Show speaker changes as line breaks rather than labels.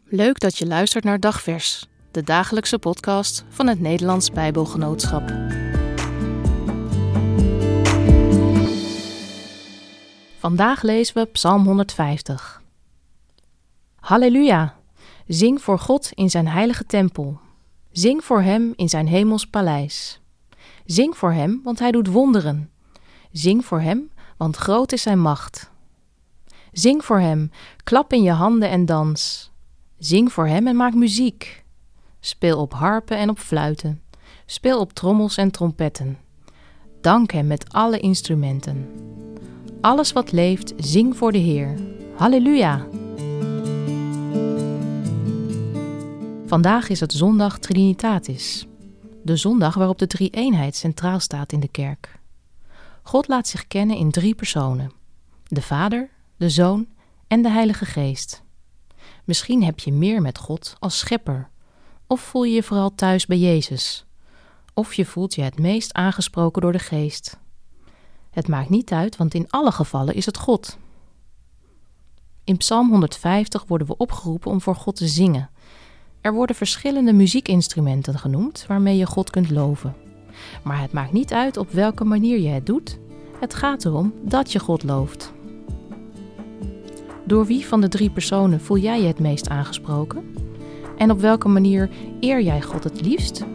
Leuk dat je luistert naar Dagvers, de dagelijkse podcast van het Nederlands Bijbelgenootschap. Vandaag lezen we Psalm 150. Halleluja! Zing voor God in zijn heilige tempel. Zing voor hem in zijn hemels paleis. Zing voor hem, want hij doet wonderen. Zing voor hem, want groot is zijn macht. Zing voor hem, klap in je handen en dans. Zing voor hem en maak muziek. Speel op harpen en op fluiten. Speel op trommels en trompetten. Dank hem met alle instrumenten. Alles wat leeft, zing voor de Heer. Halleluja! Vandaag is het zondag Trinitatis. De zondag waarop de drie-eenheid centraal staat in de kerk. God laat zich kennen in 3 personen. De Vader, de Zoon en de Heilige Geest. Misschien heb je meer met God als schepper. Of voel je je vooral thuis bij Jezus. Of je voelt je het meest aangesproken door de Geest. Het maakt niet uit, want in alle gevallen is het God. In Psalm 150 worden we opgeroepen om voor God te zingen. Er worden verschillende muziekinstrumenten genoemd waarmee je God kunt loven. Maar het maakt niet uit op welke manier je het doet. Het gaat erom dat je God looft. Door wie van de 3 personen voel jij je het meest aangesproken? En op welke manier eer jij God het liefst?